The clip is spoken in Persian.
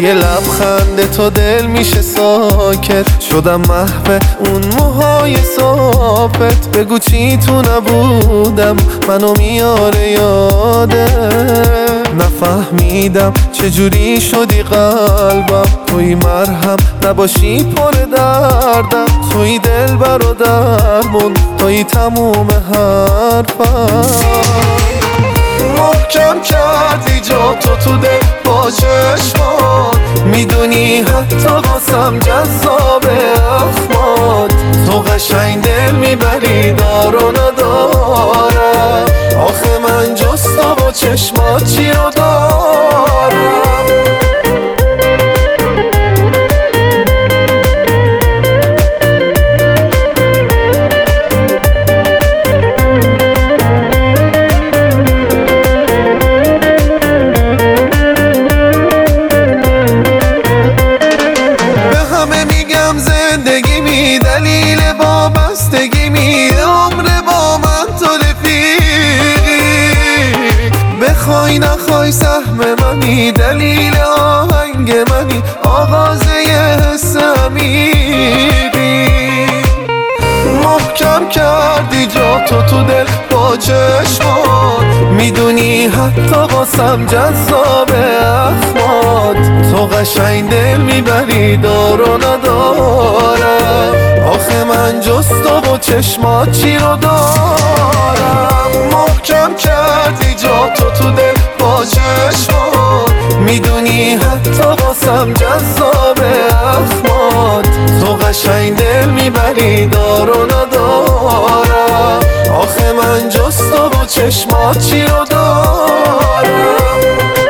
یه لبخند تو دل میشه ساکت. شدم محو اون موهای صافت. بگو چی تو نبودم منو میاره یاده. نفهمیدم چجوری شدی قلبم. توی مرهم نباشی پر دردم. توی دل برو درمون. توی تموم حرفم. محکم کردی جا تو دل با چشمات. میدونی حتی واسم جذاب اخمات. تو قشنگ دل میبری دار و ندارم. آخه من جز تو با چشمات چی رو دارم. زندگی دلیل وابستگی عمر با من تو رفیقی. بخوای نخوای سهم منی. دلیل آهنگ منی. آغازه حس عمیقی. محکم کردی جا تو دل با چشمات. میدونی حتی واسم جذاب اخمات. تو قشنگ دل میبری دار و ندارم. آخه من جز تو و چشمات چی رو دارم. محکم کردی جا تو دل با چشمات. میدونی حتی واسم جذاب اخمات. تو قشنگ دل میبری دار و ندارم. آخه من جز تو و چشمات چی رو دارم.